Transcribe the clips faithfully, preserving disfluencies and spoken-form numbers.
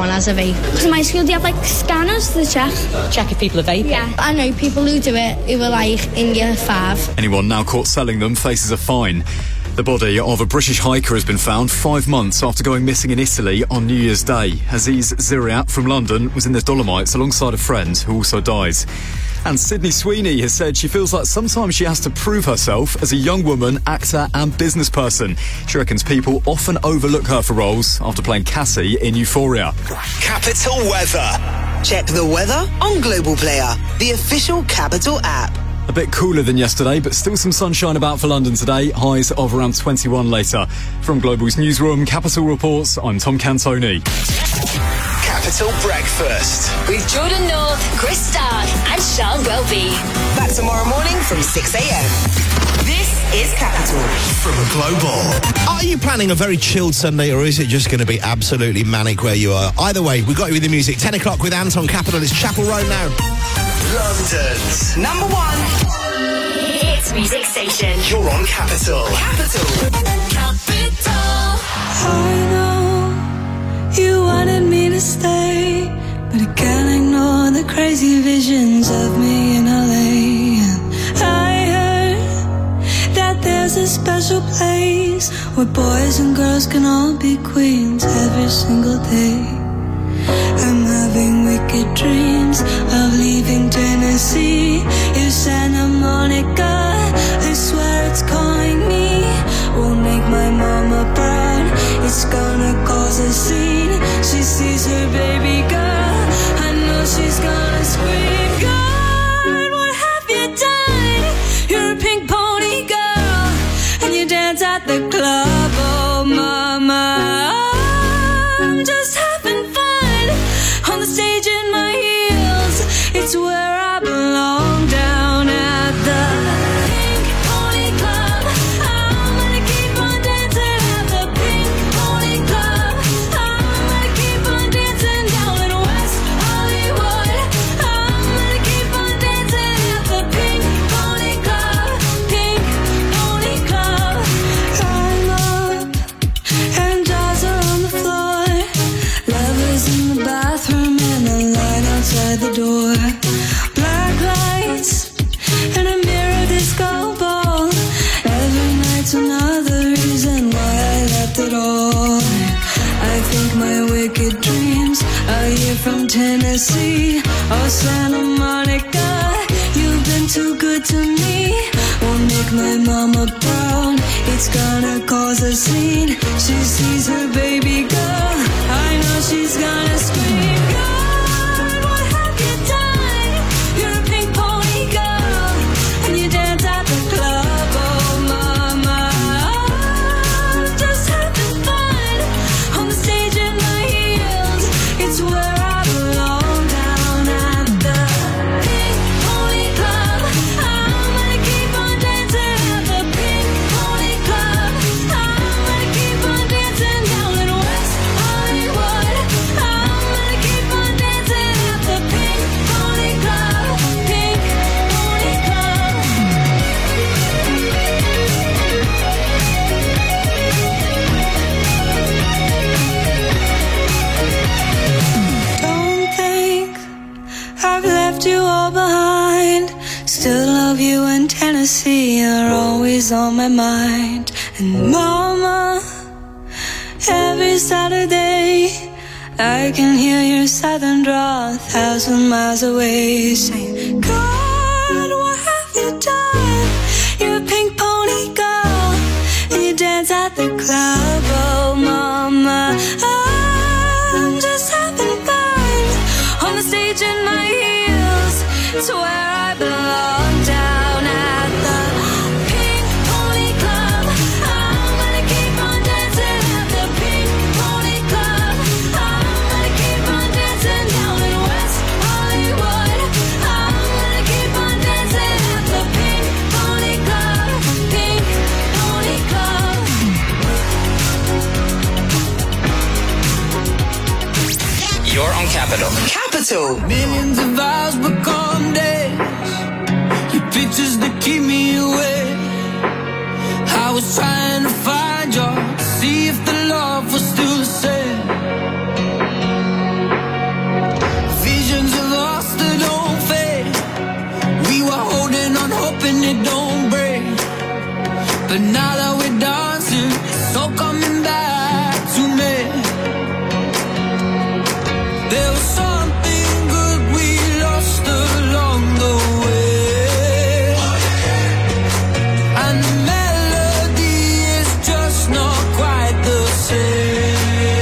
someone has a vape. Because in my school, they have, like, scanners to check. Check if people are vaping? Yeah. I know people who do it who are, like, in year five. Anyone now caught selling them faces a fine. The body of a British hiker has been found five months after going missing in Italy on New Year's Day. Aziz Ziriat from London was in the Dolomites alongside a friend who also died. And Sydney Sweeney has said she feels like sometimes she has to prove herself as a young woman, actor and business person. She reckons people often overlook her for roles after playing Cassie in Euphoria. Capital Weather. Check the weather on Global Player, the official Capital app. A bit cooler than yesterday, but still some sunshine about for London today. Highs of around twenty-one later. From Global's newsroom, Capital Reports, I'm Tom Cantoni. Capital Breakfast with Jordan North, Chris Stark and Sean Welby. Back tomorrow morning from six a.m. This is Capital from Global. Are you planning a very chilled Sunday, or is it just going to be absolutely manic where you are? Either way, we've got you with the music. ten o'clock with Anton Capital. It's Chapel Road now. London's number one hits music station. You're on Capital. Capital. Capital. I know you wanted me to stay, but I can't ignore the crazy visions of me in L A. I heard that there's a special place where boys and girls can all be queens every single day. I'm having wicked dreams of leaving Tennessee. If Santa Monica, I swear it's calling me, won't make my mama proud. It's gonna cause a scene. She sees her baby girl, I know she's gonna scream. God, what have you done? You're a pink pony girl, and you dance at the club. Oh mama, I'm just having fun on the stage in my heels. It's where I belong, down at the Pink Pony Club. I'm gonna keep on dancing at the Pink Pony Club. I'm gonna keep on dancing down in West Hollywood. I'm gonna keep on dancing at the Pink Pony Club. Pink Pony Club. I'm up and dolls are on the floor. Lovers in the bathroom and a line outside the door. Black lights and a mirror disco ball. Every night's another reason why I left it all. I think my wicked dreams are here from Tennessee or Santa Monica. You've been too good to me, won't make my mama proud. It's gonna cause a scene. She sees her baby girl, I know she's gonna scream. God, what have you done? You're a pink pony girl, and you dance at the club. Oh mama, I'm just having fun on the stage in my heels. It's where I belong, down at the Pink Pony Club. I'm gonna keep on dancing at the Pink Pony Club. I'm gonna keep on dancing down in West Hollywood. I'm gonna keep on dancing at the Pink Pony Club. Pink Pony Club. Don't think I've left you all behind. Still love you in Tennessee, you're always on my mind. And mama, every Saturday I can hear your southern drawl a thousand miles away, saying, God, what have you done? You're a pink pony girl, and you dance at the club. Oh mama, I'm just having fun on the stage in my heels. It's where I belong, down at the Pink Pony Club. I'm gonna keep on dancing at the Pink Pony Club. I'm gonna keep on dancing down in West Hollywood. I'm gonna keep on dancing at the Pink Pony Club. Pink Pony Club. You're on Capital. Capital. Millions of hours become days. Your pictures that keep me awake. I was trying to find you, see if the love was still the same. it don't break. But now that we're dancing, it's all coming back to me. There was something good we lost along the way, and the melody is just not quite the same.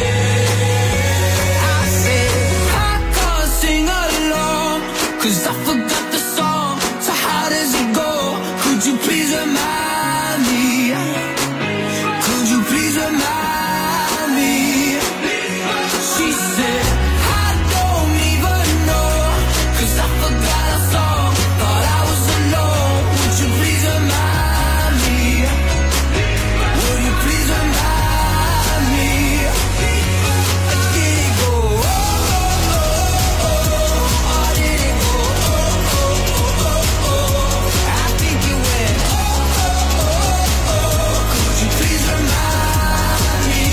I said I can't sing along, 'cause I forgot the song. So how does it go? Could you please remind me? Could you please remind me? She said I don't even know, 'cause I forgot a song. Thought I was alone. Would you please remind me? Would you please remind me? I did it go? Oh, oh, oh, oh. Oh, did it go? Oh, oh, oh, oh. I think you went. Oh, oh, oh, oh. Could you please remind me?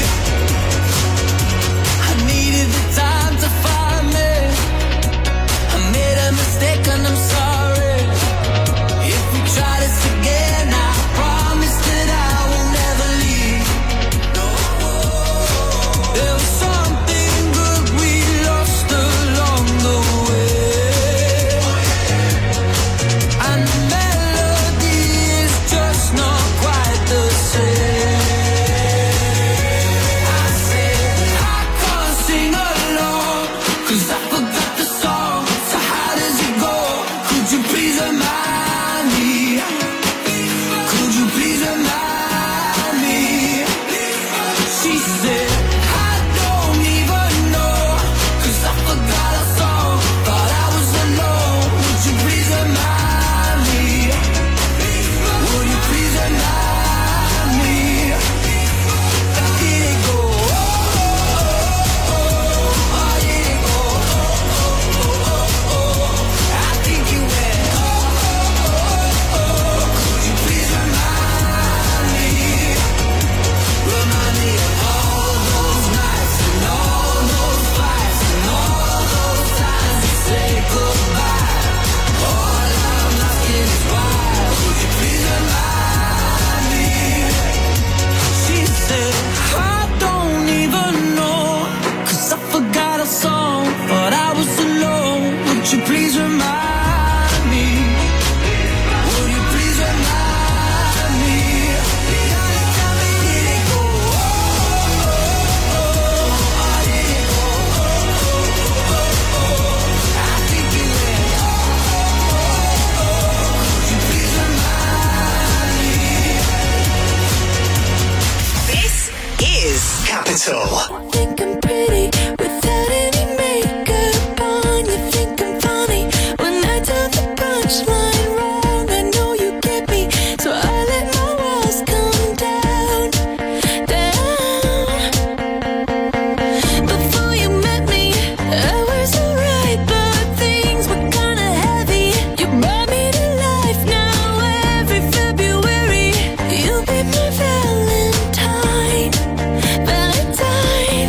I needed the time to find me. I made a mistake and I'm sorry. If we try this again, I promise that I will never leave. No. There was something good we lost along the way, and the melody is just not quite the same. I said I can't sing along, 'cause I forgot the song. So how does it go? Could you please remind me? Could you please remind me? She said I don't even know, 'cause I forgot a song. Thought I was alone. Would you please remind me? Would you please remind me? I did it go? Oh, oh, oh, oh. Oh, did it go? Oh, oh, oh, oh. I think you went. Oh, oh, oh, oh. Could you please remind me? Remind me of all those nights and all those fights and all those times we say goodbye. All I'm asking is why. Would you please remind me? She said I don't even know, 'cause I forgot a song. But I was alone. Would you please remind me? Would you please remind me? Did it go? Oh, oh, oh, oh. Oh, did it go? Oh, oh, oh, oh. I think you went. Oh, oh, oh, oh. Could you please remind me? This is Capital. Think I'm pretty without any makeup on. You think I'm funny when I tell the punchline wrong. I know you get me, so I let my walls come down, down. Before you met me, I was alright, but things were kinda heavy. You brought me to life. Now every February, you'll be my Valentine, Valentine.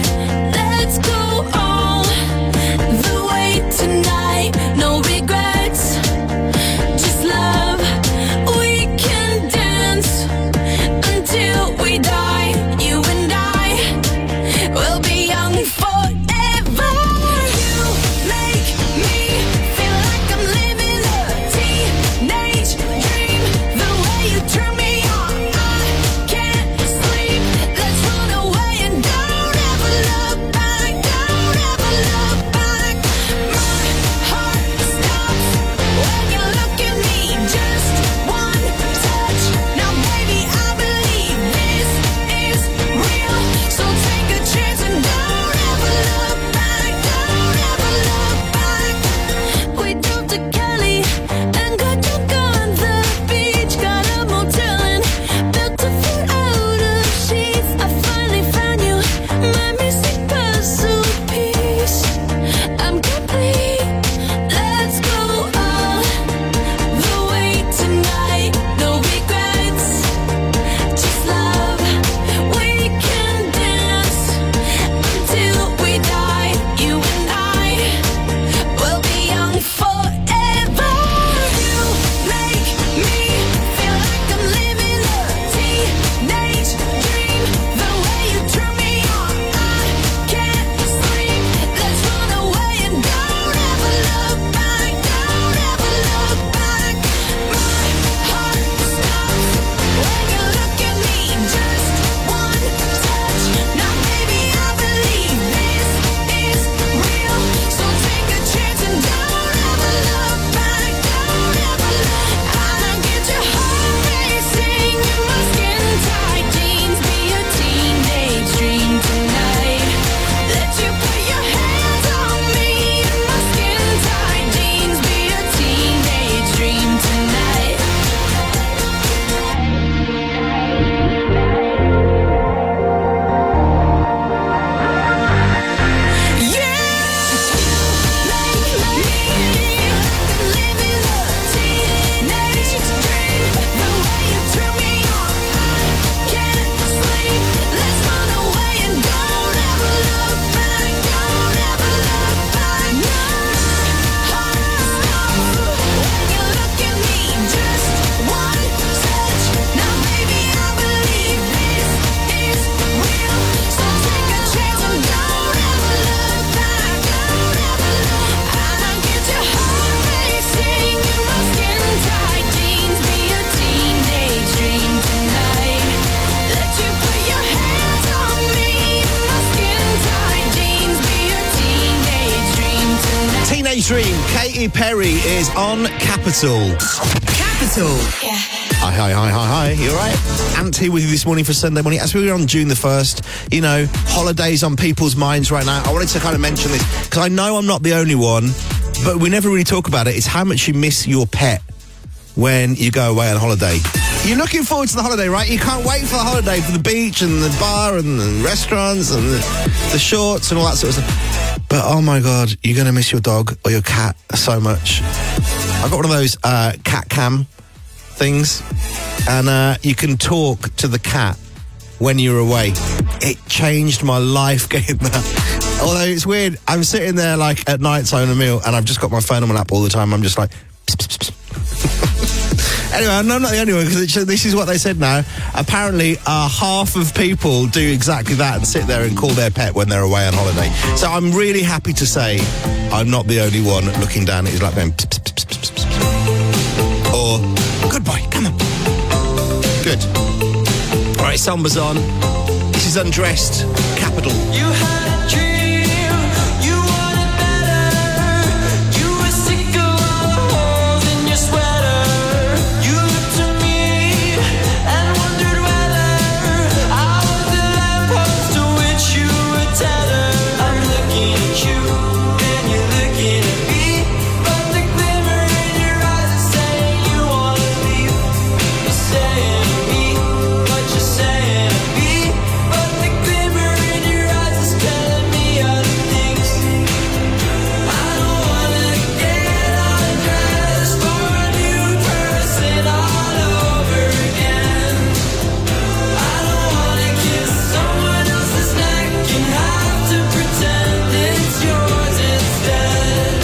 Teenage Dream, Katy Perry is on Capital. Capital. Yeah. Hi, hi, hi, hi, hi. You all right? Ant here with you this morning for Sunday morning. As we were on June the first, you know, holidays on people's minds right now. I wanted to kind of mention this because I know I'm not the only one, but we never really talk about it. It's how much you miss your pet when you go away on holiday. You're looking forward to the holiday, right? You can't wait for the holiday, for the beach and the bar and the restaurants and the, the shorts and all that sort of stuff. But, oh, my God, you're going to miss your dog or your cat so much. I got one of those uh, cat cam things, and uh, you can talk to the cat when you're away. It changed my life getting that. Although it's weird, I'm sitting there like at night having a meal and I've just got my phone on my lap all the time. I'm just like pss, pss, pss. Anyway, I'm not the only one because this is what they said now. Apparently uh, half of people do exactly that and sit there and call their pet when they're away on holiday. So I'm really happy to say I'm not the only one looking down at his lap going pss, pss, pss, pss, pss, pss. Or good boy, come on. Good. All right, Samba's on. This is Undressed, Capital. You had a dream, you wanted better. You were sick of all the holes in your sweater. You looked to me and wondered whether I was the lamppost to which you were tethered. I'm looking at you and you're looking at me, but the glimmer in your eyes is saying you wanna leave. You're saying to me what you're saying to me, but the glimmer in your eyes is telling me other things. I don't wanna get undressed for a new person all over again. I don't wanna kiss someone else's neck and have to pretend it's yours instead.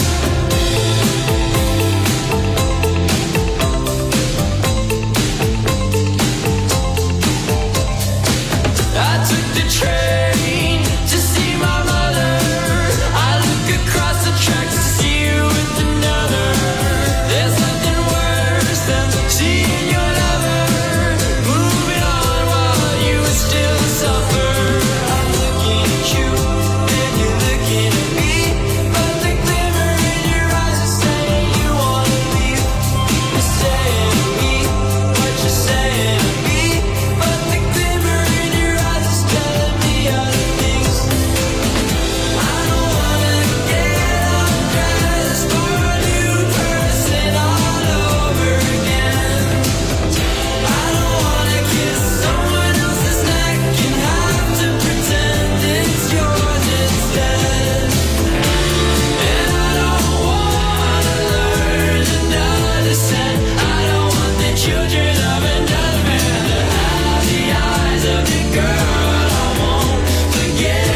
I took the train to see my mother. I look across the tracks to see you with another. There's nothing worse than seeing your lover moving on while you still suffer. I'm looking at you and you're looking at me, but the glimmer in your eyes is saying you wanna leave. You're saying to me what you're saying to me, but the glimmer in your eyes is telling me other things. I don't wanna get undressed for a new person all over again. I don't wanna kiss someone else's neck and have to pretend it's yours instead. And I don't wanna learn another scent. I don't want the children of another man to have the eyes of the girl I won't forget.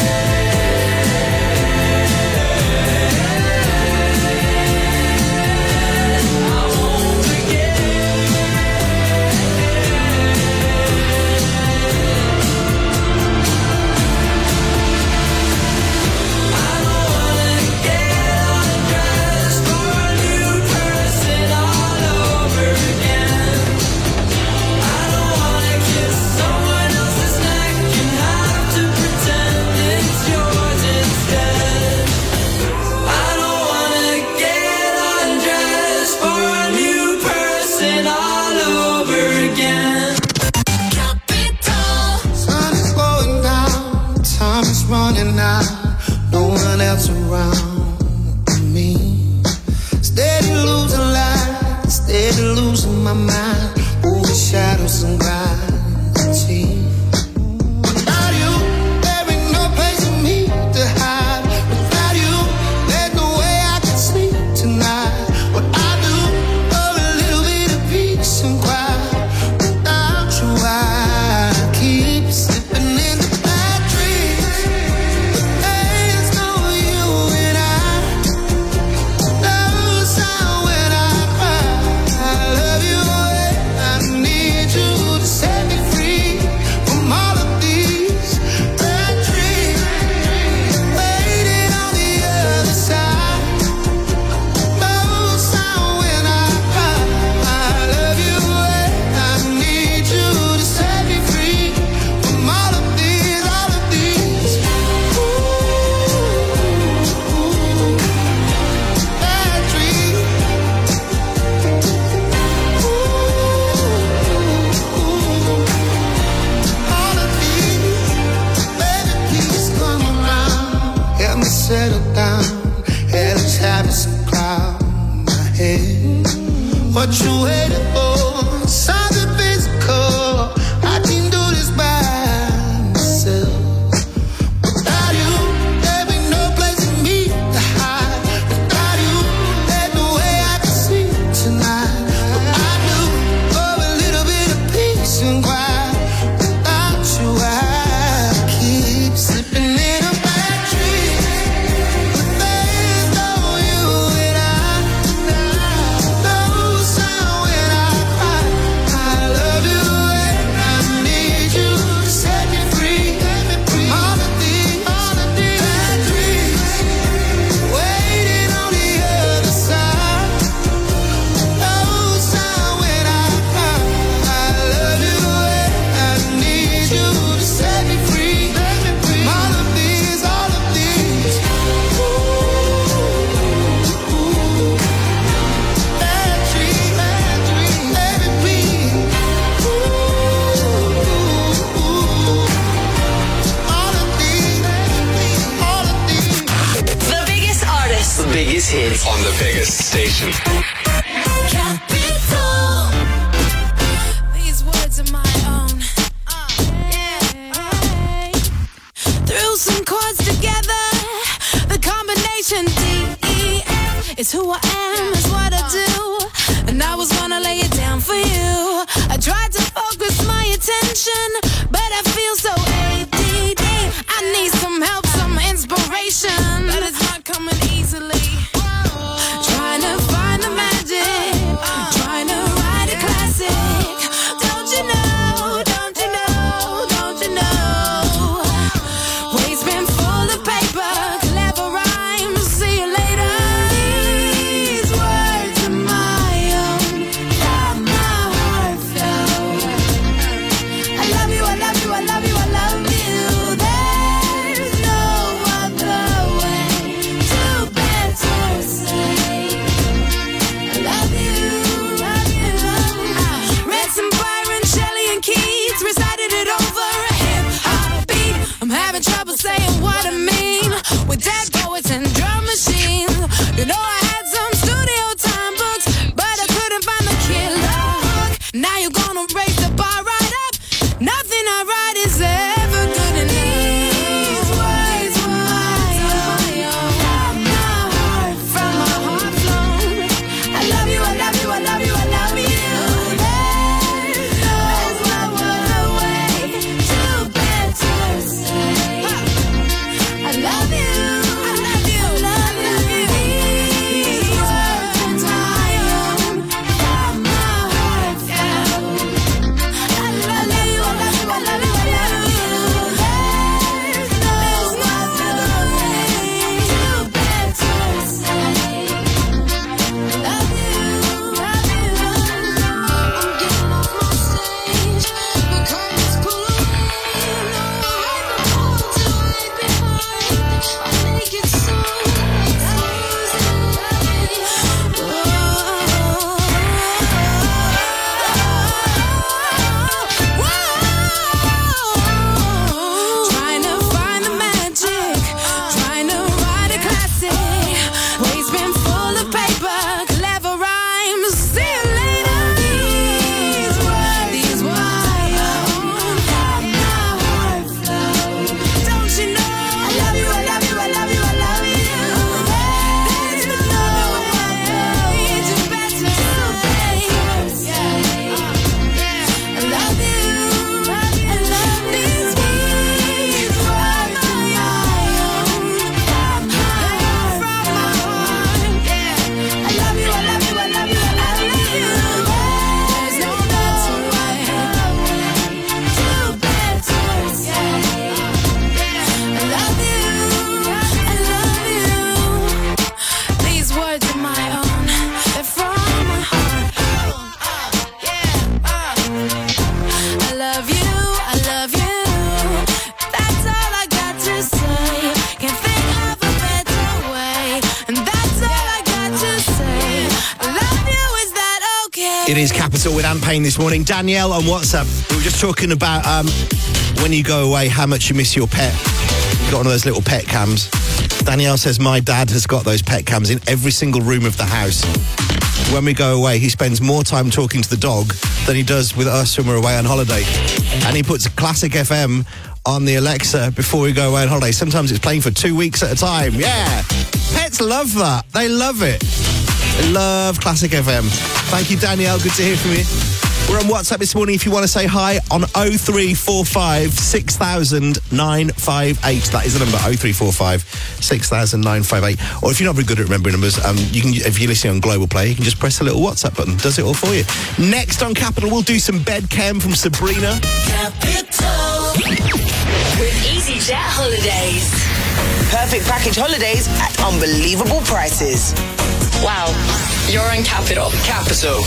I won't forget. I don't wanna get undressed for a new person all over again. I don't wanna kiss someone else's neck and have to pretend it's yours instead. I don't wanna get undressed for a new person all over again. Sun is going down, time is running out, no one else around me. Steady losing light, steady losing my mind, over shadows and gravity. Without you, there ain't no place for me to hide. Without you, there's no way I can sleep tonight. What I do for a little bit of peace and quiet. Without you, I keep slipping into bad dreams. But there's no you and I. No sound when I cry. I love you down. Hell's having some cloud in my head. What you waiting for? Something physical. I can do this by myself. Without you, there ain't no place for me to hide. Without you, there's no way I can sleep tonight. But I do for a little bit of peace and quiet. Without you, I keep slipping in a bad dream. But there's no you and I. No sound when I cry. I love you and I need you to set me free. All of these, all of these bad dreams waiting on the other side. No sound when I cry. I love you and I need you to set me free. All of these, all of these bad dreams, bad dreams, baby, please. All of these, all of these. The biggest artists. The biggest hits on the biggest station. Capital. These words are my own. Threw some chords together. The combination D E F is who I am, is what I do. And I was gonna lay it down for you. I tried to focus my attention, but I feel so A D D. I need some help, some inspiration, but it's not coming easily. Trying to find the magic, trying to write a classic. Don't you know, don't you know, don't you know? Waves been full of paper, clever rhymes, see you later. These words are my own, got my heart felt. I love you, I love you, I love you, I love you. There's no other way to better say I love you, love you. I read some Byron, Shelley, and Keats, recited it over a hip hop beat. I'm having trouble saying what I mean with dead poets and drum machines. You know I had some studio time books, but I couldn't find the killer hook. Now you're gonna raise the bar right up. Nothing I write is ever good enough. These words were my own. Got my heart from my heart flown. I love you, I love you, I love you, I love you. There's no other way to better say I love you, I love you, love you. These words are my own. Got my heart felt. I love you, I love you, I love you, I love you. There's no other way to better say I love you, love you. I'm getting off my stage, the curtains pull away. No, I don't want to wait behind. I'll make it so trying to find the magic, trying to write a classic. Waves been full of paper, clever rhymes. See you later. These words, these words my own. Got my heart flow. Don't you know? I love you, I love you, I love you, I love you. There's no way to better say I love you, I love these words are my own. Got my heart from my heart. I love you, I love you, I love you, I love you. There's no better way to better say I love you, I love you. These words are my own, they're from my heart. I love you, I love you. That's all I got to say. Can't think of a better way. And that's all I got to say. I love you, is that okay? It is Capital with Ant Payne this morning. Danielle on WhatsApp. We were just talking about um, when you go away, how much you miss your pet. You got one of those little pet cams. Danielle says, my dad has got those pet cams in every single room of the house. When we go away, he spends more time talking to the dog than he does with us when we're away on holiday. And he puts Classic F M on the Alexa before we go away on holiday. Sometimes it's playing for two weeks at a time. Yeah. Pets love that. They love it. They love Classic F M. Thank you, Danielle. Good to hear from you. We're on WhatsApp this morning if you want to say hi on oh three four five, six thousand, nine five eight. That is the number, oh three four five, six thousand, nine five eight. Or if you're not very good at remembering numbers, um, you can, if you're listening on Global Play, you can just press the little WhatsApp button. Does it all for you. Next on Capital, we'll do some bed chem from Sabrina. Capital. With EasyJet Holidays. Perfect package holidays at unbelievable prices. Wow. You're on Capital. Capital.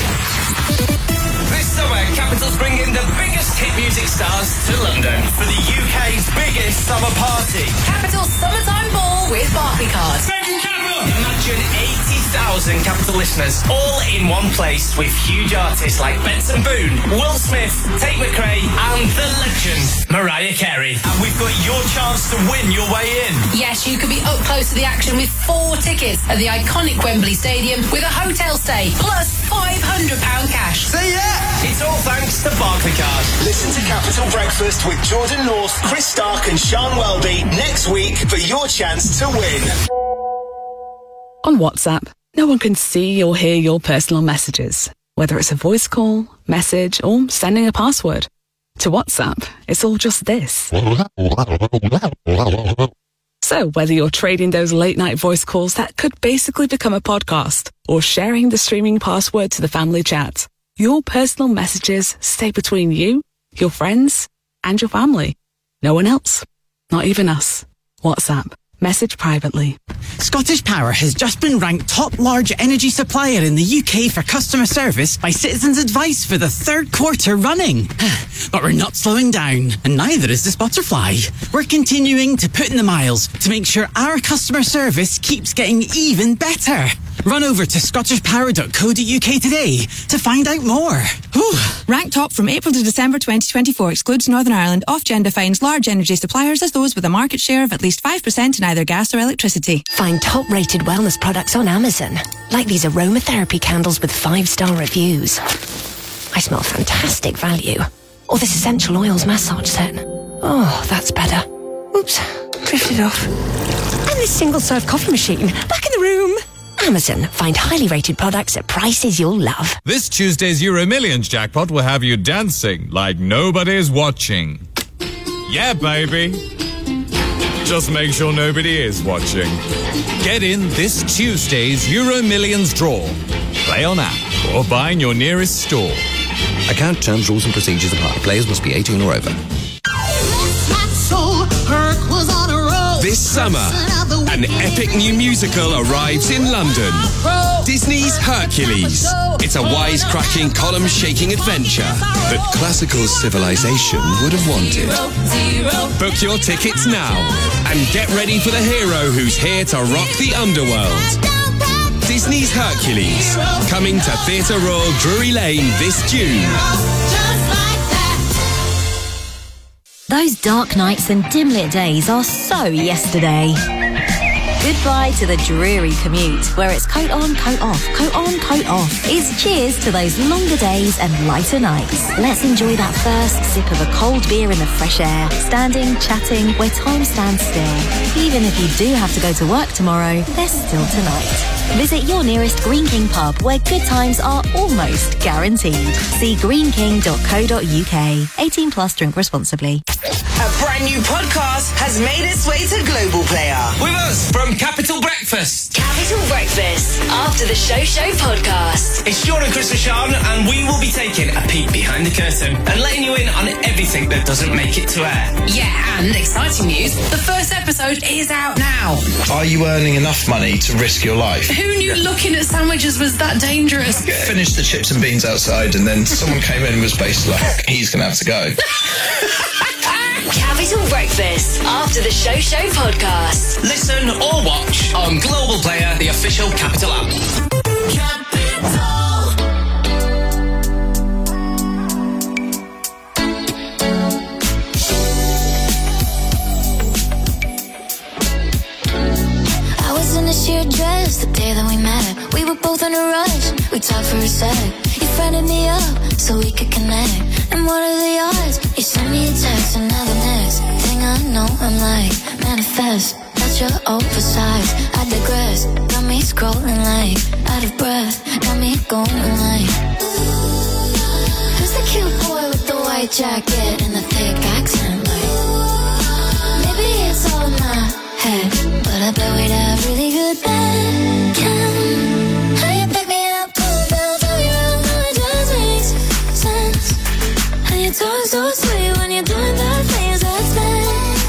This summer, Capital's bringing the biggest hit music stars to London for the U K's biggest summer party. Capital Summertime Ball with Barclaycard. Imagine eighty thousand Capital listeners all in one place with huge artists like Benson Boone, Will Smith, Tate McRae and the legend Mariah Carey. And we've got your chance to win your way in. Yes, you could be up close to the action with four tickets at the iconic Wembley Stadium with a hotel stay plus five hundred pounds cash. Say yeah! It's all thanks to Barclaycard. Listen to Capital Breakfast with Jordan North, Chris Stark and Sean Welby next week for your chance to win. On WhatsApp, no one can see or hear your personal messages, whether it's a voice call, message, or sending a password. To WhatsApp, it's all just this. So whether you're trading those late-night voice calls that could basically become a podcast, or sharing the streaming password to the family chat, your personal messages stay between you, your friends, and your family. No one else. Not even us. WhatsApp. Message privately. Scottish Power has just been ranked top large energy supplier in the U K for customer service by Citizens Advice for the third quarter running. But we're not slowing down, and neither is the Spotterfly. We're continuing to put in the miles to make sure our customer service keeps getting even better. Run over to scottish power dot co dot uk today to find out more. Whew. Ranked top from April to December twenty twenty-four excludes Northern Ireland. Ofgem defines large energy suppliers as those with a market share of at least five percent in either gas or electricity. Find top-rated wellness products on Amazon, like these aromatherapy candles with five-star reviews. I smell fantastic value. Or this essential oils massage set. Oh, that's better. Oops, drifted off. And this single-serve coffee machine, back in the room. Amazon. Find highly rated products at prices you'll love. This Tuesday's Euro Millions jackpot will have you dancing like nobody's watching. Yeah, baby. Just make sure nobody is watching. Get in this Tuesday's Euro Millions draw. Play on app or buy in your nearest store. Account terms, rules and procedures apply. Players must be eighteen or over. This summer, an epic new musical arrives in London. Disney's Hercules. It's a wisecracking, column-shaking adventure that classical civilization would have wanted. Book your tickets now and get ready for the hero who's here to rock the underworld. Disney's Hercules, coming to Theatre Royal Drury Lane this June. Those dark nights and dim-lit days are so yesterday. Goodbye to the dreary commute, where it's coat on, coat off, coat on, coat off. It's cheers to those longer days and lighter nights. Let's enjoy that first sip of a cold beer in the fresh air, standing, chatting, where time stands still. Even if you do have to go to work tomorrow, there's still tonight. Visit your nearest Green King pub, where good times are almost guaranteed. See green king dot co dot uk. eighteen plus, drink responsibly. A brand new podcast has made its way to Global Player. With us from Capital Breakfast. Capital Breakfast, after the Show Show podcast. It's Sean and Chris and Sean, and we will be taking a peek behind the curtain and letting you in on everything that doesn't make it to air. Yeah, and exciting news, the first episode is out now. Are you earning enough money to risk your life? Who knew looking at sandwiches was that dangerous? Finished the chips and beans outside, and then someone came in and was basically like, he's going to have to go. Capital Breakfast, after the Show Show podcast. Listen or watch on Global Player, the official Capital app. Capital. was in a sheer dress the day that we met. We were both in a rush, we talked for a sec. You friended me up so we could connect. And what are the odds? You sent me a text and now the next thing I know I'm like, manifest. That you're oversized, I digress. Got me scrolling like, out of breath. Got me going like, who's the cute boy with the white jacket and the thick accent? Like, maybe it's all in my head, but I bet we'd have really good then. Can how you pick me up, pull down, throw you around, how it just makes sense. How you talk so sweet when you're doing that things that's bad.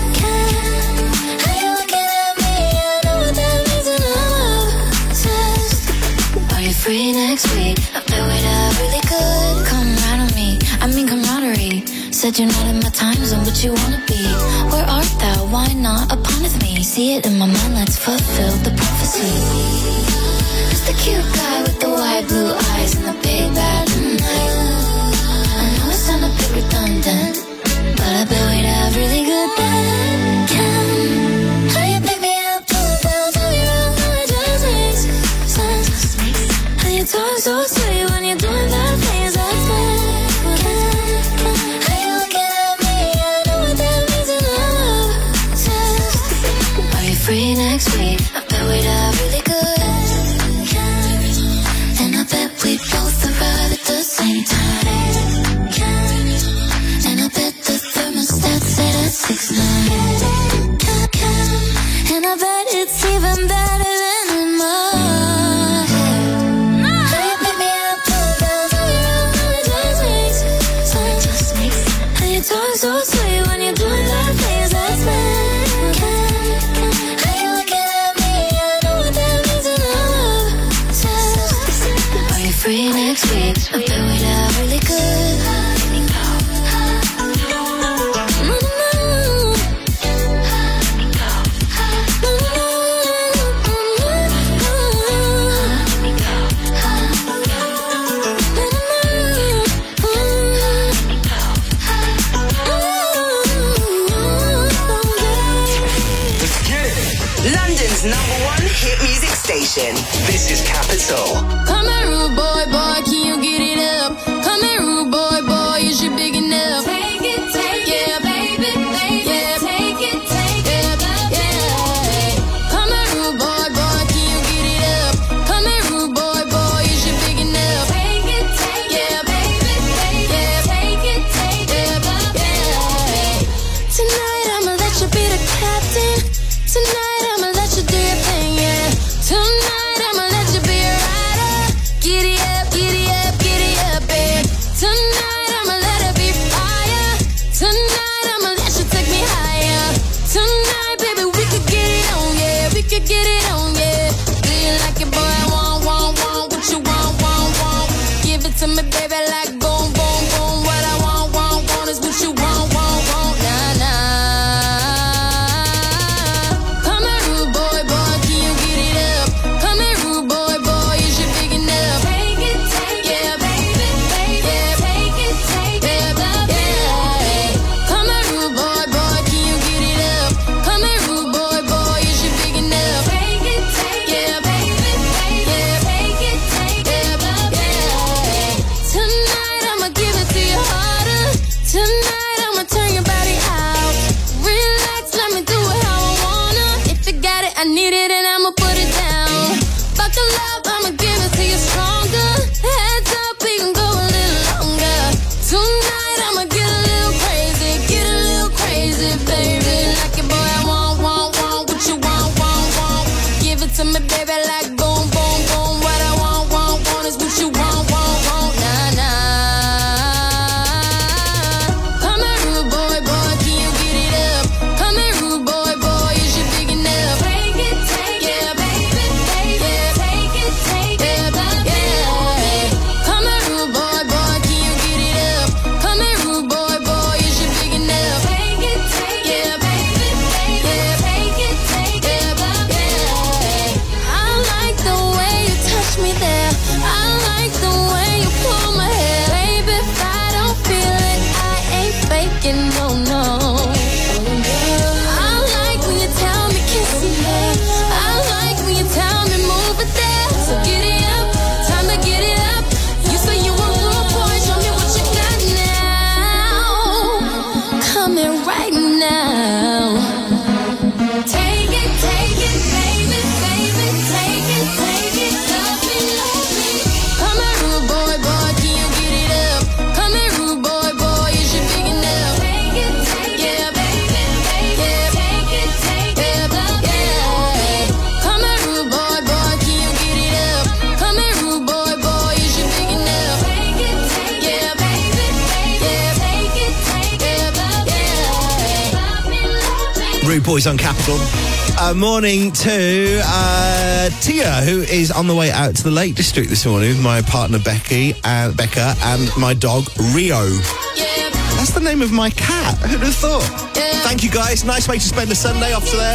Free next week, I bet we'd have really good. Come right on me, I mean camaraderie. Said you're not in my time zone, but you wanna be. Where art thou? Why not upon with me? See it in my mind, let's fulfill the prophecy. Who's the cute guy with the wide blue eyes and the big bad night? I know it sounds a bit redundant, but I bet we'd have really good then. Can how you pick me up, pull down, throw you around, how it just makes sense. You talk so sweet when you're doing that things that's bad. How you looking at me? I know what that means and I'm obsessed. Are you free next week? I bet we'd have really good. And I bet we'd both arrive at the same time. And I bet the thermostat set at six nine. And I bet it's even better than in my talk so sweet when you're doing that things that's bad. How you looking at me? I know what that means and I'm obsessed. Are you free next week? I bet we'd have really good. Number one hit music station. This is Capital. Come here, rude boy, boy, can you get it up? Come here, rude boy, boy, is you big enough? Take it, take yeah, it, baby, baby, yeah, take it, take it, yeah. Come here, rude boy, boy, can you get it up? Come here, rude boy, boy, is you big enough? Take it, take yeah, baby, baby, yeah, take it, take it, yeah. Tonight I'ma let you be the captain. Tonight I'ma let you do your thing, yeah. Tonight I'ma let you be a rider. Giddy up, giddy up, giddy up, babe. Tonight I'ma let it be fire. Tonight I'ma let you take me higher. Tonight, baby, we could get it on, yeah. We could get it on, yeah. Do you like it, boy? I want, want, want. What you want, want, want. Give it to me, baby, like boom, boom, boom. What I want, want, want is what you want, want, want. Nah, nah. I need it and I'ma put it down. Buckle up, I'ma give it to you stronger. Heads up, we can go a little longer. Tonight I'ma get a little crazy, get a little crazy, baby. Like it, boy, I want, want, want. What you want, want, want. Give it to me, baby, like boom, boom, boom. What I want, want, want is what you want, want, want. Nah, nah. Come here, rude boy, boy, can you get it up? Come here, rude boy, boy, is you big enough? Boys on Capital. Uh, morning to uh, Tia, who is on the way out to the Lake District this morning with my partner Becky, uh, Becca, and my dog Rio. That's the name of my cat. Who'd have thought? Thank you, guys. Nice way to spend a Sunday off today.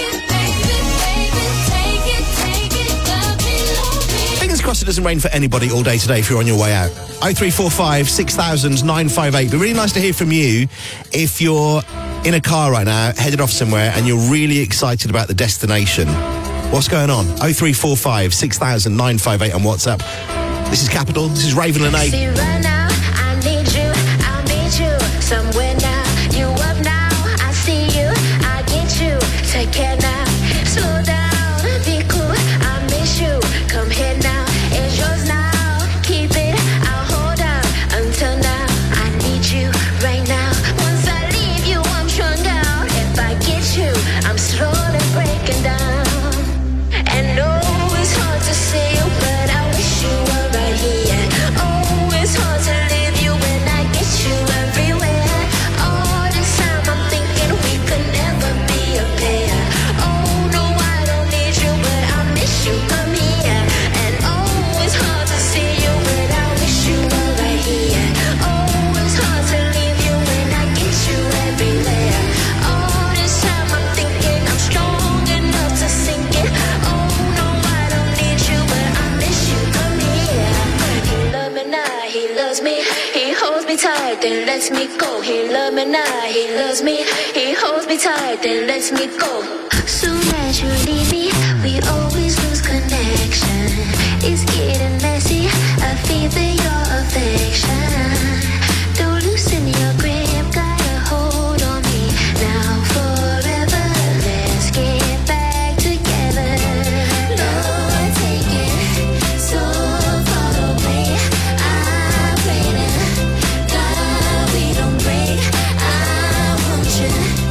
Fingers crossed it doesn't rain for anybody all day today if you're on your way out. oh three four five, six thousand, nine five eight. It'd be really nice to hear from you if you're in a car right now, headed off somewhere, and you're really excited about the destination. What's going on? oh three four five, six thousand, nine five eight on WhatsApp. This is Capital. This is Raven Lene. See right now, I need you, I'll meet you somewhere now. You up now, I see you, I get you. Take care now, slow down, be cool, I miss you. Come here now, it's yours now. Keep it, I'll hold out until now. I need you right now. Once I leave you, I'm strung out. If I get you, I'm slowly breaking down. And oh, it's hard to see you, but I wish you were right here. Oh, it's hard to leave you when I get you everywhere. All this time I'm thinking we could never be a pair. Oh, no, I don't need you, but I miss you. Come here. And oh, it's hard to see you, but I wish you were right here. Oh, it's hard to leave you when I get you everywhere. All this time I'm thinking I'm strong enough to sink it. Oh, no, I don't need you, but I miss you. Come here. He loves me now, he loves me. He holds me tight, then lets me go. He loves me now, he loves me. He holds me tight, then lets me go. Soon as you leave me, we always lose connection. It's getting messy, I feel your affection. Don't loosen your grip, got a hold on me now forever. Let's get back together. Lord, take it so far away. I pray to God we don't break. I want you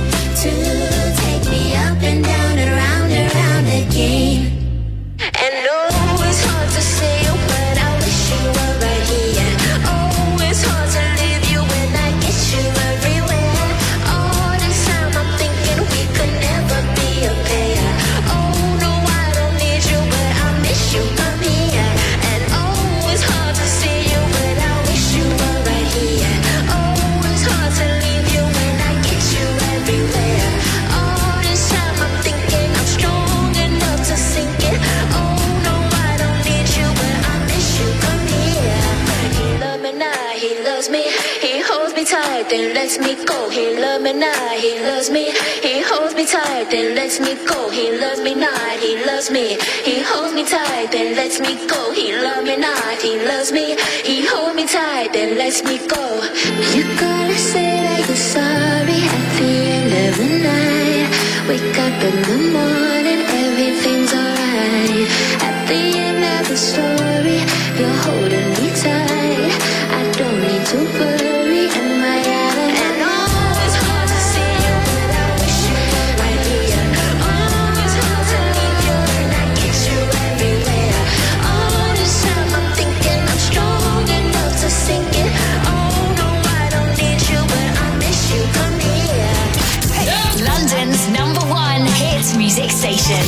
to take me up and down and round and round again. And oh, it's hard to say you, but I wish you were right here. Oh, it's hard to leave you when I get you everywhere. All this time I'm thinking we could never be a pair. Oh, no, I don't need you, but I miss you. Come here. And oh, it's hard to see you, but I wish you were right here. Oh, it's hard to leave you when I get you everywhere. All this time I'm thinking I'm strong enough to sink it. Oh, no, I don't need you, but I miss you. Come here. He loves me now, he loves me. He holds me tight, then lets me go. He loves me now, he loves me. He holds me tight, then lets me go. He loves me not, he loves me. He holds me tight, then lets me go. He loves me not, he loves me. He holds me tight, then lets me go. You gotta say that you're sorry at the end of the night. Wake up in the morning, everything's alright. At the end of the story, you're holding me tight. I don't need to worry, am I out of and oh, it's hard to see you, but I wish you were right here. Oh, it's hard to leave you when I get you everywhere. All this time I'm thinking I'm strong enough to sink it. Oh, no, I don't need you, but I miss you. Come here. London's number one hit music station.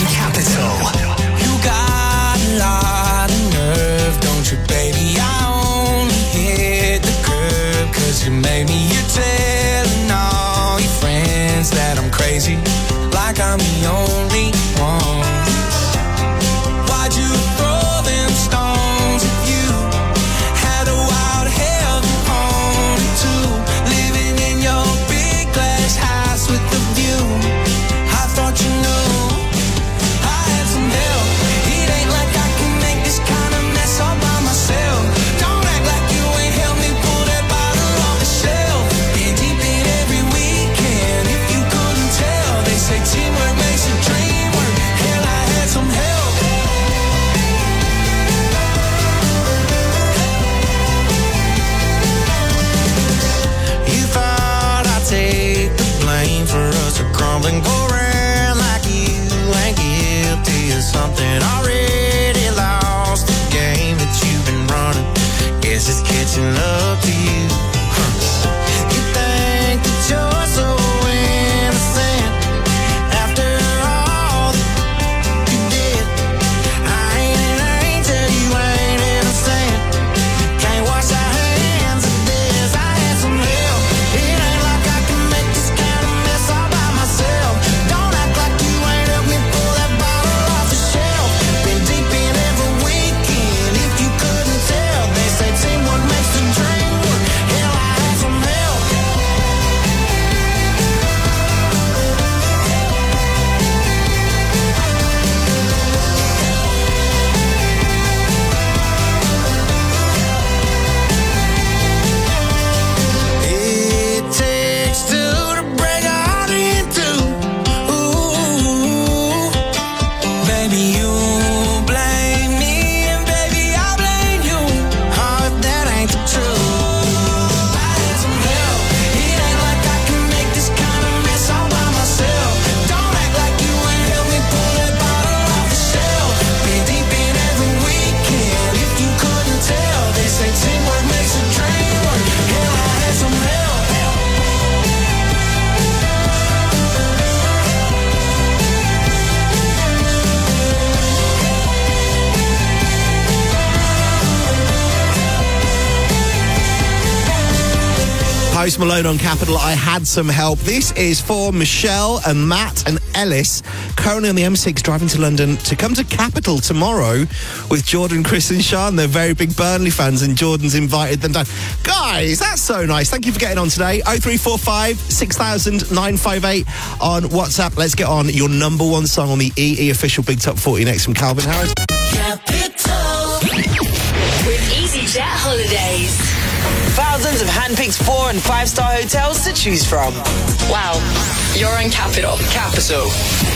Post Malone on Capital. I had some help. This is for Michelle and Matt and Ellis, currently on the M six driving to London to come to Capital tomorrow with Jordan, Chris and Sean. They're very big Burnley fans and Jordan's invited them down. Guys, that's so nice. Thank you for getting on today. oh three four five, six thousand, nine five eight on WhatsApp. Let's get on your number one song on the E E official Big Top forty next from Calvin Harris. Capital. With EasyJet Holidays. Thousands of hand-picked four and five-star hotels to choose from. Wow, you're on Capital. Capital.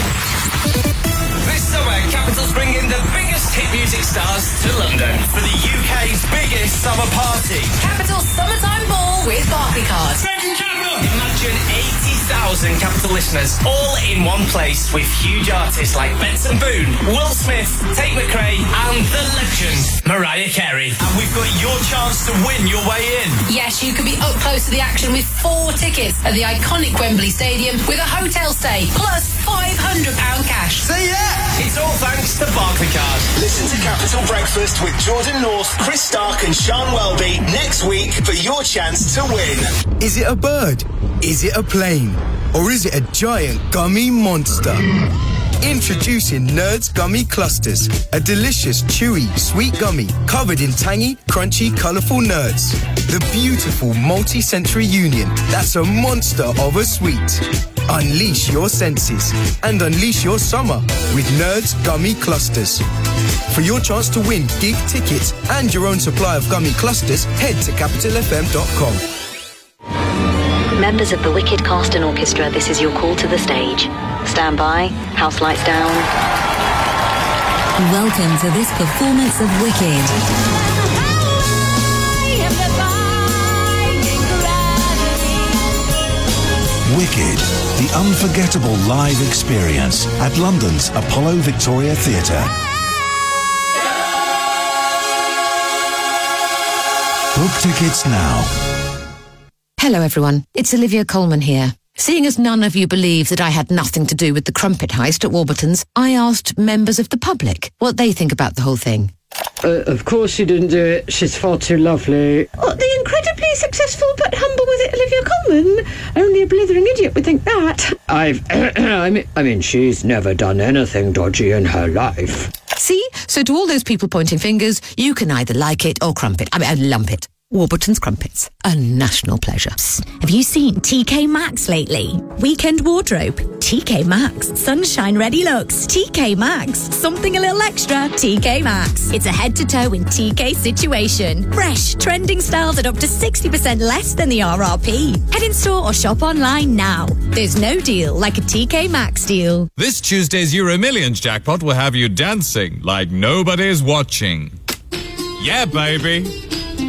This summer, Capital's bringing the biggest hit music stars to London for the U K's biggest summer party. Capital Summertime Ball with Barclaycard. Imagine eighty thousand Capital listeners all in one place with huge artists like Benson Boone, Will Smith, Tate McRae and the legend Mariah Carey. And we've got your chance to win your way in. Yes, you could be up close to the action with four tickets at the iconic Wembley Stadium with a hotel stay plus five hundred pounds cash. Say yeah! It's all thanks to Barclaycard. Listen to Capital Breakfast with Jordan North, Chris Stark and Sean Welby next week for your chance to win. Is it a bird? Is it a plane? Or is it a giant gummy monster? Introducing Nerds Gummy Clusters, a delicious, chewy, sweet gummy covered in tangy, crunchy, colourful nerds. The beautiful multi-sensory union that's a monster of a sweet. Unleash your senses and unleash your summer with Nerds Gummy Clusters. For your chance to win gig tickets and your own supply of gummy clusters, head to capital f m dot com. Members of the Wicked Cast and Orchestra, this is your call to the stage. Stand by, house lights down. Welcome to this performance of Wicked. Wicked, the unforgettable live experience at London's Apollo Victoria Theatre. Book tickets now. Hello everyone, it's Olivia Coleman here. Seeing as none of you believe that I had nothing to do with the crumpet heist at Warburton's, I asked members of the public what they think about the whole thing. Uh, of course she didn't do it. She's far too lovely. Oh, the incredibly successful but humble with it, Olivia Coleman. Only a blithering idiot would think that. I've... I mean, I mean, she's never done anything dodgy in her life. See? So to all those people pointing fingers, you can either like it or crump it. I mean, uh, lump it. Warburton's Crumpets, a national pleasure. Have you seen T K Maxx lately? Weekend wardrobe, T K Maxx. Sunshine ready looks, T K Maxx. Something a little extra, T K Maxx. It's a head-to-toe in T K situation. Fresh, trending styles at up to sixty percent less than the R R P. Head in store or shop online now. There's no deal like a T K Maxx deal. This Tuesday's Euro Millions jackpot will have you dancing like nobody's watching. Yeah, baby.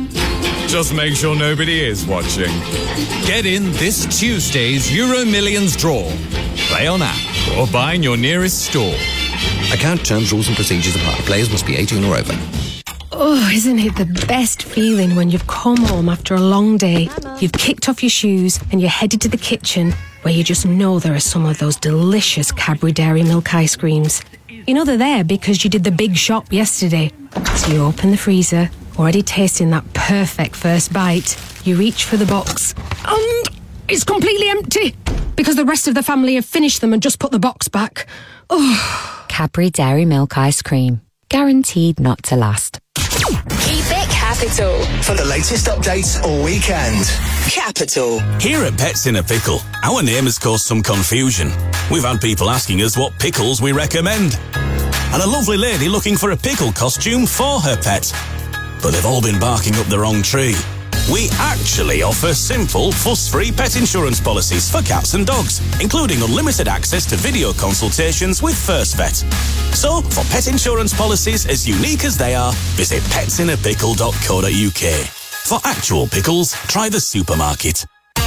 Just make sure nobody is watching. Get in this Tuesday's Euro Millions draw. Play on app or buy in your nearest store. Account terms, rules and procedures apply. Players must be eighteen or over. Oh, isn't it the best feeling when you've come home after a long day, you've kicked off your shoes and you're headed to the kitchen where you just know there are some of those delicious Cadbury Dairy Milk ice creams. You know they're there because you did the big shop yesterday. So you open the freezer, already tasting that perfect first bite. You reach for the box and it's completely empty because the rest of the family have finished them and just put the box back. Oh. Cadbury Dairy Milk ice cream. Guaranteed not to last. Keep it Capital. For the latest updates all weekend. Capital. Here at Pets in a Pickle, our name has caused some confusion. We've had people asking us what pickles we recommend. And a lovely lady looking for a pickle costume for her pet. But they've all been barking up the wrong tree. We actually offer simple, fuss-free pet insurance policies for cats and dogs, including unlimited access to video consultations with First Vet. So, for pet insurance policies as unique as they are, visit pets in a pickle dot co dot uk. For actual pickles, try the supermarket.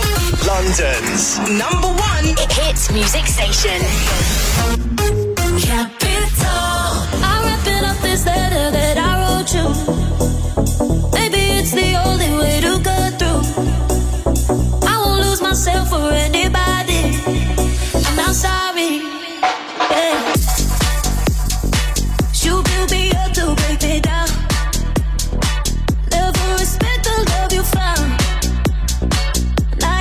London's number one hit music station. Capital. I'm wrapping up this letter that I wrote you. Maybe it's the only way to go through. I won't lose myself for anybody. And I'm sorry. Yeah. You build me up to break me down. Never respect the love you found. And I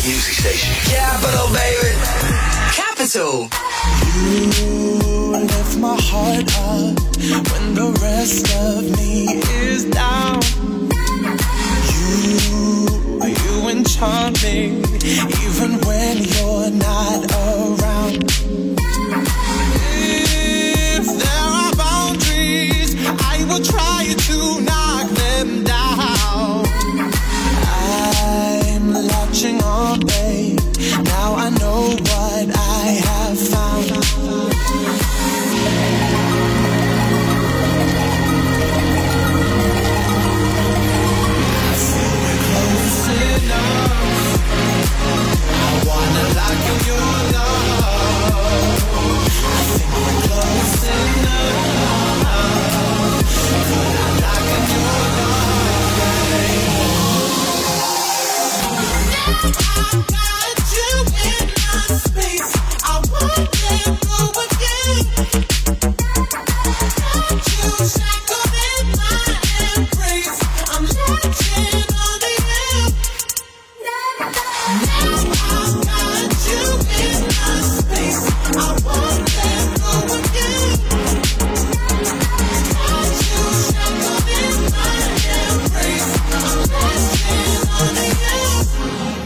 music station. Capital, baby. Capital. You lift my heart up when the rest of me is down. You, you enchant me even when you're not around. If there are boundaries, I will try to knock them down. I'm latching on, babe. Now I know what I have found. I feel we're close enough. I wanna lock in your love. I think we're close enough. Could I lock in your love, I got you in my space. I won't let go again. Got you shackled in my embrace. I'm latching on to you. Now I got you in my space. I won't let go again. Got you shackled in my embrace. I'm latching on to you.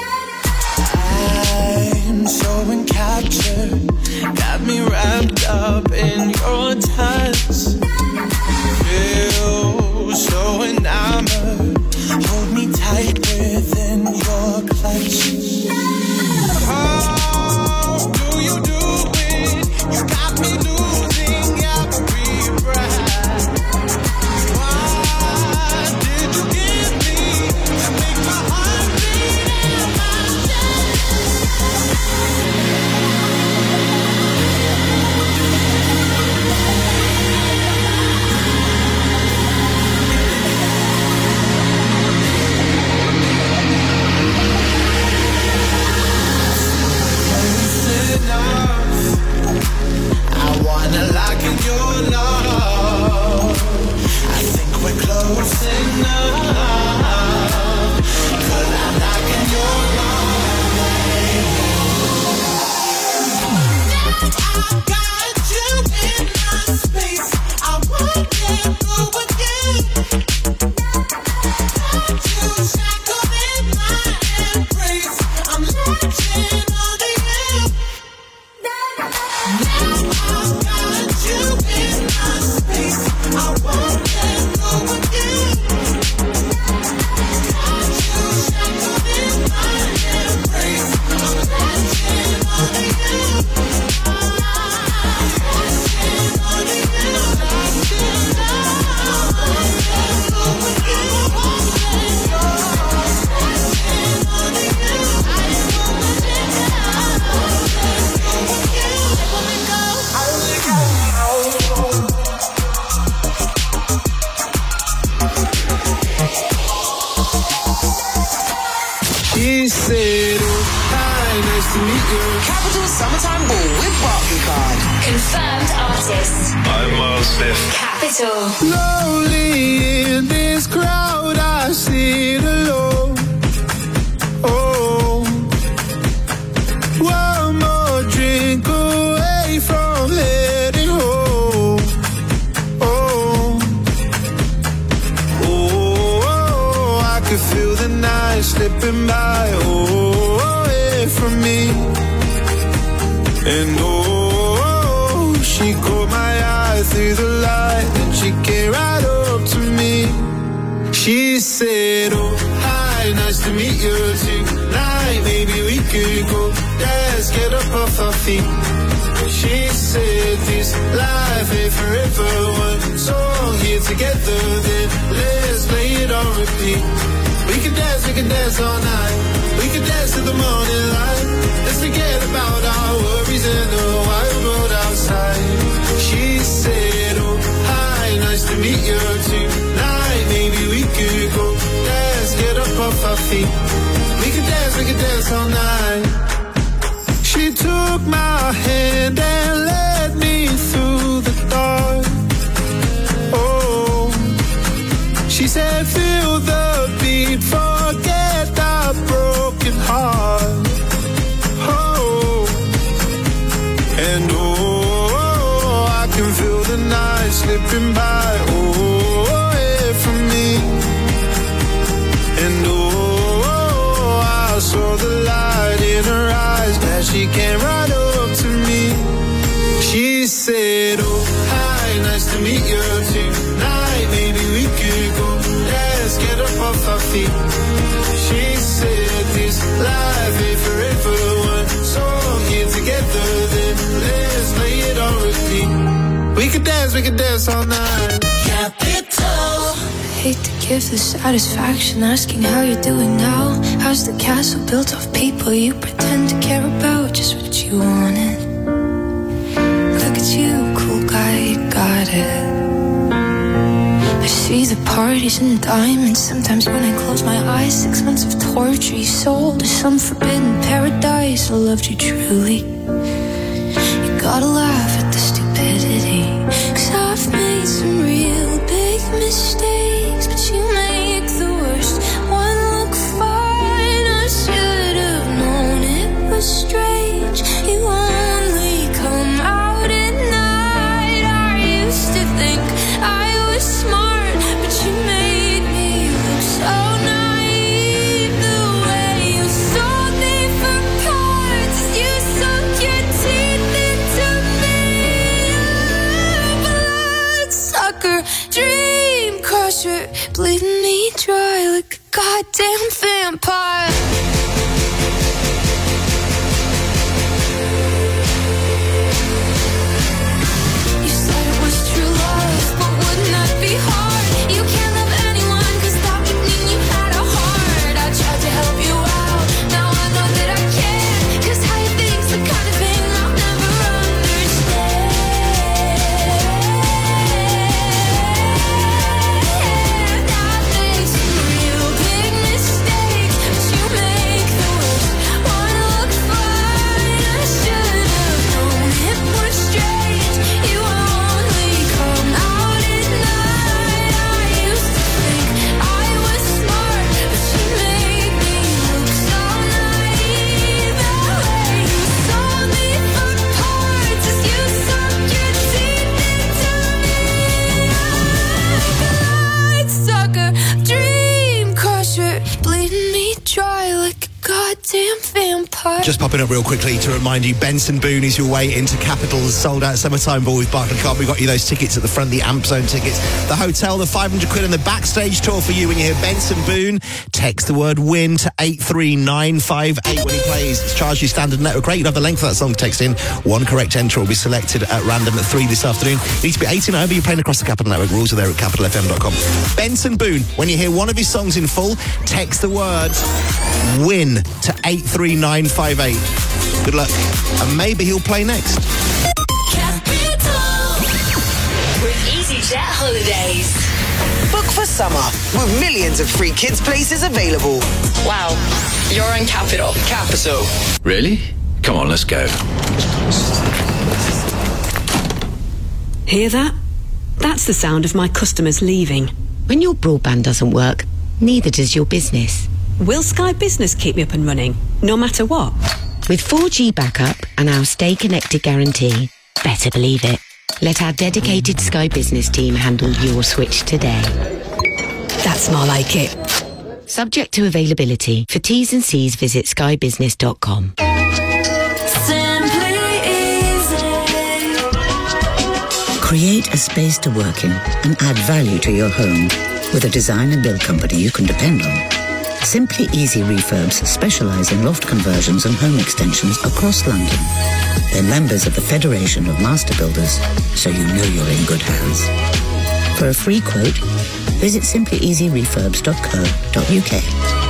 I'm so encaptured, got me wrapped up in your touch. Feel so enamored, hold me tight within your clutch. How do you do it? You got me losing every breath. What did you give me to make my heart beat in my chest? I wanna lock in your love. I think we're close enough. Could I lock in your love, I got you in my space. I won't let go again. Got you shackled in my embrace. I'm latching on to you. Now I got you in my space. I won't let go again. Got you shackled in my embrace. I'm latching on to you. Latching on to you. Latching on to you. Won't let go. Latching on to you. I won't let go. I won't let go. She said, oh, hi, nice to meet you. Capital Summertime Ball with Barclaycard. Confirmed artist. I'm Miles Smith. Capital. Lonely in this crowd, I sit alone. Oh, one more drink away from heading home. Oh, oh, oh, I could feel the night slipping by. Oh, away from me. And oh, she caught my eye through the light, and she came right up to me. She said, oh, hi, nice to meet you tonight. Maybe we could go dance, get up off our feet. She said, this life ain't forever. One song here together, then let's play it on repeat. We can dance, we can dance all night. We can dance to the morning light. Let's forget about our worries and the wild road outside. She said, oh, hi, nice to meet you tonight. Maybe we could go dance, get up off our feet. We can dance, we can dance all night. She took my hand and led me through the dark. Oh, she said, feel the beat, forget the broken it hard. Oh, and oh, I can feel the night slipping by. Oh, away from me. And oh, I saw the light in her eyes as she came right up to me. She said, oh, hi, nice to meet you tonight. Maybe we could go, let's get up off our feet. She said, this life ain't forever one, so here together then let's lay it on repeat. We could dance, we could dance all night. Capital. Hate to give the satisfaction asking how you're doing now. How's the castle built of people you pretend to care about? Just what you wanted. Look at you, cool guy, you got it. I see the parties and diamonds. Sometimes when I close my eyes, six months of torture you sold to some forbidden paradise. I loved you truly. You gotta laugh at the stupidity, 'cause I've made some real big mistakes, but you make the worst one look fine. I should have known it was strange. You only come out at night. I used to think I was smart, but you made me look so naive. The way you sold me for parts, you sunk your teeth into me. Bloodsucker, dream crusher, bleeding me dry like a goddamn vampire. You said it was true love, but wouldn't that be hard? You can't love anyone, 'cause that would mean you had a heart. I tried to help you out, now I know that I can't, 'cause how you think's the kind of thing I'll never understand. I've made some real big mistakes, but you make the worst one look fine. I should have known it was strange. You only come out at night. I used to think I was smart, but you made me look so naive. The way you sold me for parts as you sunk your teeth into me. Bloodsucker, dream crusher, bleeding me dry like a goddamn vampire. Just popping up real quickly to remind you, Benson Boone is your way into Capital's sold out summertime ball with Barclaycard. We got you those tickets at the front, the Amp Zone tickets, the hotel, the five hundred quid, and the backstage tour for you when you hear Benson Boone. Text the word WIN to eight three nine five eight when he plays. It's charged you standard network rate. You'll have the length of that song to text in. One correct entry will be selected at random at three this afternoon. You need to be eighteen over. You're playing across the Capital Network. Rules are there at capital f m dot com. Benson Boone, when you hear one of his songs in full, text the word WIN to eight three nine five eight. Good luck, and maybe he'll play next. With EasyJet Holidays. Book for summer with millions of free kids places available. Wow, you're in Capital. Capital. Really? Come on, let's go. Hear that? That's the sound of my customers leaving. When your broadband doesn't work, neither does your business. Will Sky Business keep me up and running, no matter what? With four G backup and our Stay Connected guarantee, better believe it. Let our dedicated Sky Business team handle your switch today. That's more like it. Subject to availability. For T's and C's, visit sky business dot com. Create a space to work in and add value to your home with a design and build company you can depend on. Simply Easy Refurbs specialise in loft conversions and home extensions across London. They're members of the Federation of Master Builders, so you know you're in good hands. For a free quote, visit simply easy refurbs dot co dot u k.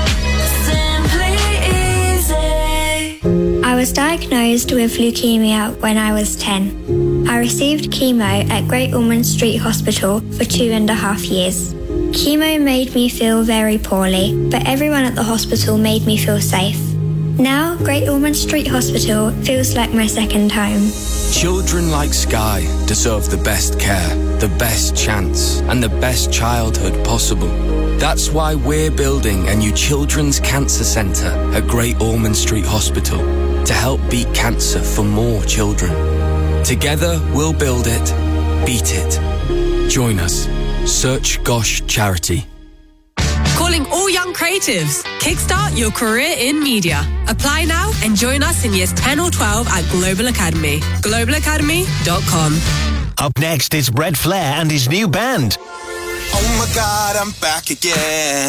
I was diagnosed with leukemia when I was ten. I received chemo at Great Ormond Street Hospital for two and a half years. Chemo made me feel very poorly, but everyone at the hospital made me feel safe. Now, Great Ormond Street Hospital feels like my second home. Children like Sky deserve the best care, the best chance, and the best childhood possible. That's why we're building a new children's cancer centre at Great Ormond Street Hospital to help beat cancer for more children. Together, we'll build it, beat it. Join us. Search Gosh Charity. Calling all young creatives. Kickstart your career in media. Apply now and join us in years ten or twelve at Global Academy. global academy dot com. Up next is Red Flair and his new band. Oh my God, I'm back again.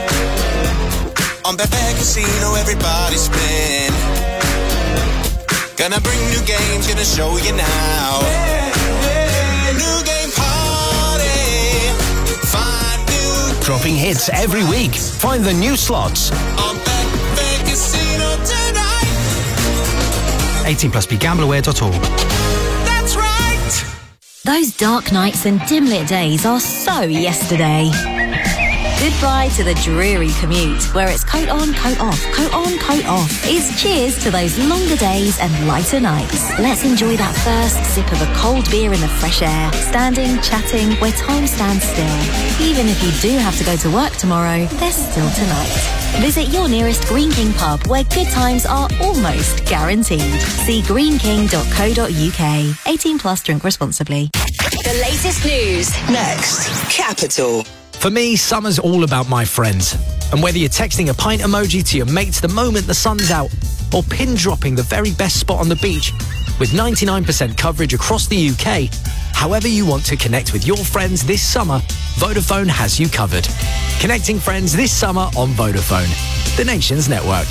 On Betfair Casino, everybody's spin. Gonna bring new games, gonna show you now. New game party. Find new. Dropping hits every week. Find the new slots. On Betfair Casino tonight. eighteen plus, be gamble aware dot org. That's right. Those dark nights and dim-lit days are so yesterday. Goodbye to the dreary commute, where it's coat on, coat off, coat on, coat off. It's cheers to those longer days and lighter nights. Let's enjoy that first sip of a cold beer in the fresh air, standing, chatting, where time stands still. Even if you do have to go to work tomorrow, there's still tonight. Visit your nearest Green King pub, where good times are almost guaranteed. See green king dot co dot uk. eighteen plus, drink responsibly. The latest news. Next, Capital. For me, summer's all about my friends. And whether you're texting a pint emoji to your mates the moment the sun's out, or pin dropping the very best spot on the beach, with ninety-nine percent coverage across the U K, however you want to connect with your friends this summer, Vodafone has you covered. Connecting friends this summer on Vodafone, the nation's network.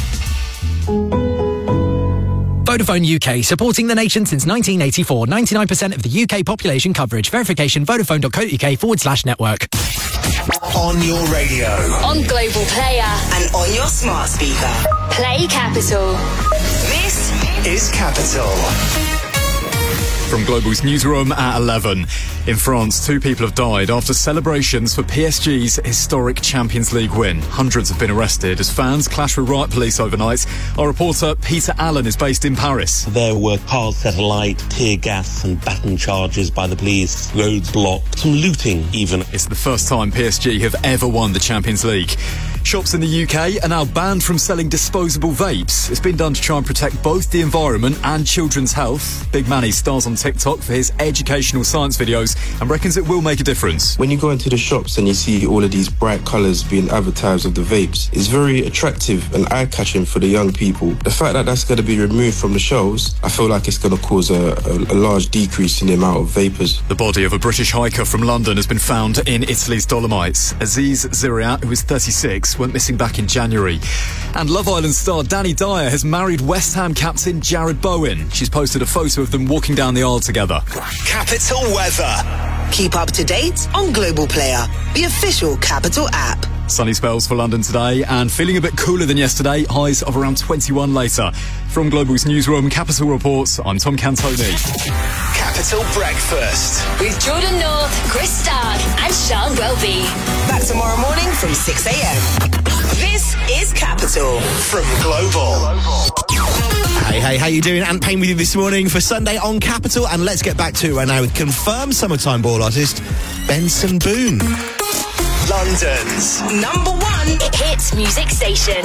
Vodafone U K, supporting the nation since nineteen eighty-four. ninety-nine percent of the U K population coverage. Verification, vodafone dot co dot uk forward slash network. On your radio. On Global Player. And on your smart speaker. Play Capital. This is Capital. From Global's newsroom at eleven. In France, two people have died after celebrations for P S G's historic Champions League win. Hundreds have been arrested as fans clash with riot police overnight. Our reporter Peter Allen is based in Paris. There were cars set alight, tear gas and baton charges by the police, roads blocked, some looting even. It's the first time P S G have ever won the Champions League. Shops in the U K are now banned from selling disposable vapes. It's been done to try and protect both the environment and children's health. Big Manny stars on TikTok for his educational science videos and reckons it will make a difference. When you go into the shops and you see all of these bright colours being advertised of the vapes, it's very attractive and eye-catching for the young people. The fact that that's going to be removed from the shelves, I feel like it's going to cause a, a, a large decrease in the amount of vapors. The body of a British hiker from London has been found in Italy's Dolomites. Aziz Ziriat, who was thirty-six, went missing back in January. And Love Island star Danny Dyer has married West Ham captain Jared Bowen. She's posted a photo of them walking down the aisle together. Capital weather. Keep up to date on Global Player, the official Capital app. Sunny spells for London today and feeling a bit cooler than yesterday, highs of around twenty-one later. From Global's newsroom, Capital Reports, I'm Tom Cantoni. Capital Breakfast. With Jordan North, Chris Stark and Sean Welby. Back tomorrow morning from six a.m. This is Capital. From Global. Hey, hey, how you doing? Ant Payne with you this morning for Sunday on Capital. And let's get back to it right now with confirmed summertime ball artist, Benson Boone. London's number one hit music station.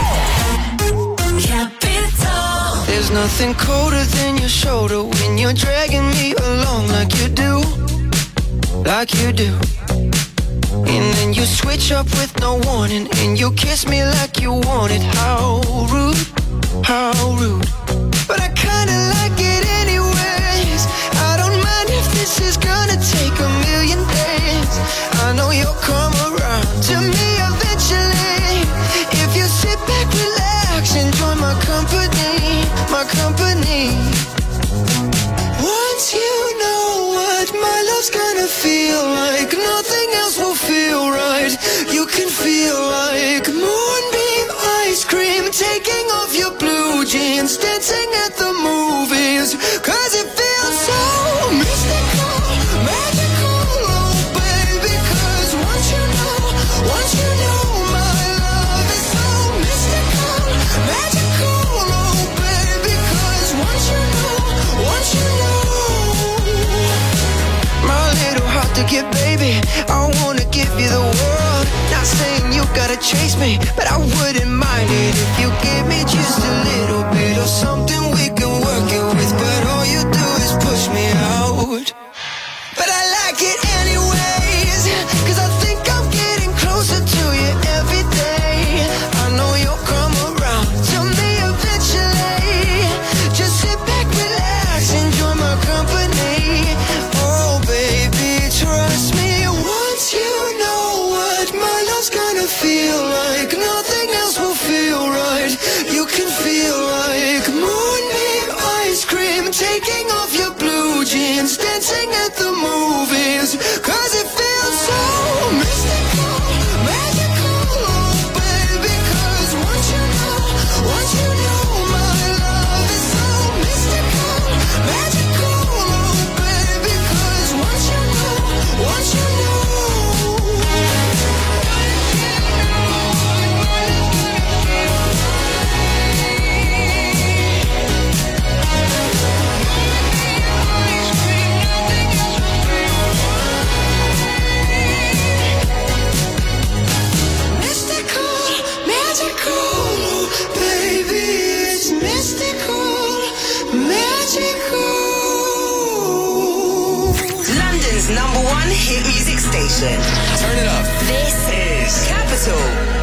Capital. There's nothing colder than your shoulder when you're dragging me along like you do, like you do. And then you switch up with no warning and you kiss me like you want it. How rude, how rude. But I kinda like it anyways. I don't mind if this is gonna take a million days. I know you'll come around to me eventually. If you sit back, relax, enjoy my company, my company. Once you know what my love's gonna feel like, nothing else will feel right. You can feel like moonbeam ice cream, taking off your blue jeans, dancing at the movies, cause it feels so mystical, magical, oh baby, cause once you know, once you know my love is so mystical, magical, oh baby, cause once you know, once you know, my little heart to get, baby, I wanna give you the world. wanna chase me, but I wouldn't mind it if you give me just a little bit of something we can work it with. But all you do is push me out. But I like it anyways, cause I think I'm getting closer to you every day. I know you'll come around to me eventually. Just sit back, relax, enjoy my company. Oh baby, trust me, once you know what my love's gonna feel like, nothing else will feel right. You can feel like moonbeam ice cream, taking off your blue jeans, dancing at the movies, cause it feels so mystical, magical, oh baby, cause once you know, once you know my love is so mystical, magical, oh baby, cause once you know, once you know. London's number one hit music station. Turn it up. This is Capital.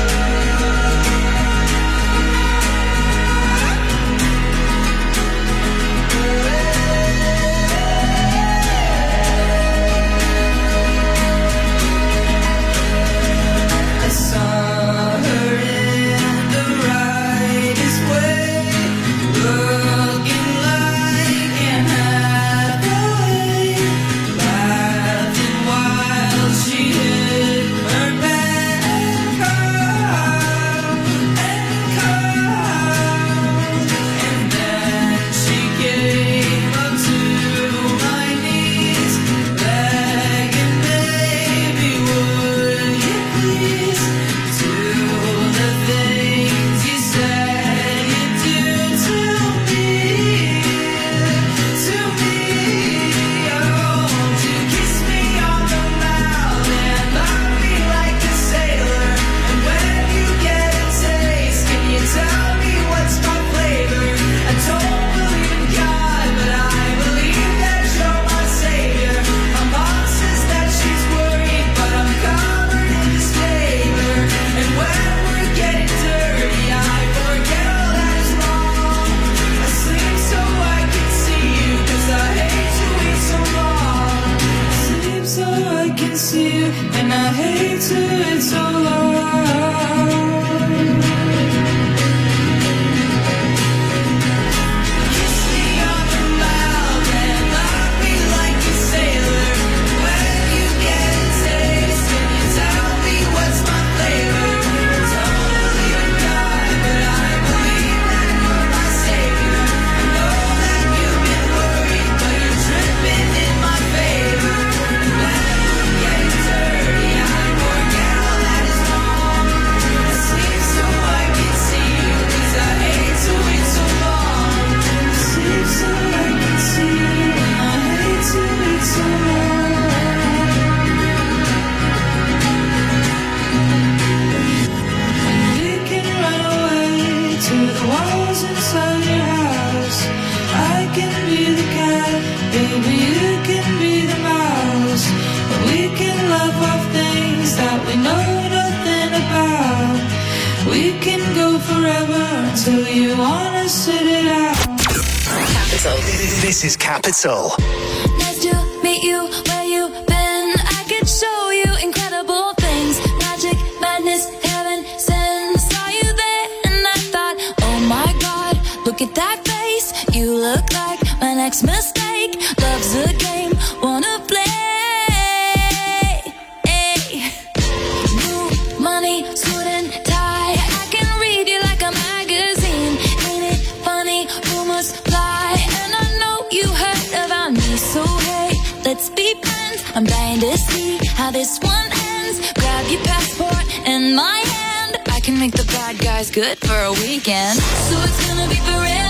She hid her bad car. So you wanna sit it out? Capital. This is Capital. Nice to meet you where you been. I could show you incredible things. Magic, madness, heaven sent. Saw you there and I thought, oh my God, look at that face. You look like my next mistake. Love's a game, wanna play. New money, suit and tie. I can read you like a magazine. Ain't it funny? Rumors fly, and I know you heard about me. So hey, let's be friends. I'm dying to see how this one ends. Grab your passport and my hand. I can make the bad guys good for a weekend. So it's gonna be forever.